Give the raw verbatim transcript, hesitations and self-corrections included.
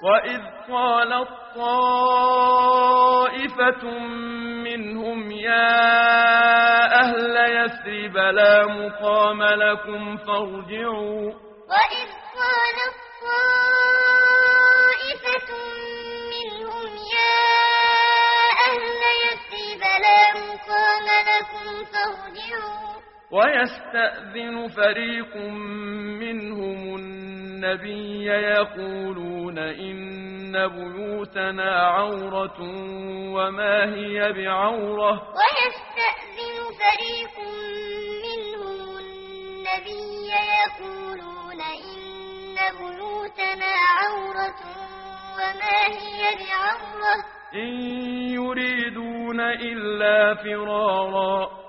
وإذ قالت طائفة منهم يا أهل يثرب لا مقام لكم فارجعوا وإذ قالت طائفة منهم يا أهل يثرب لا مقام لكم فارجعوا ويستأذن فريق منهم النبي يقولون إن بيوتنا عورة وما هي بعورة ويستأذن فريق منهم النبي يقولون إن بيوتنا عورة وما هي بعورة إن يريدون إلا فرارا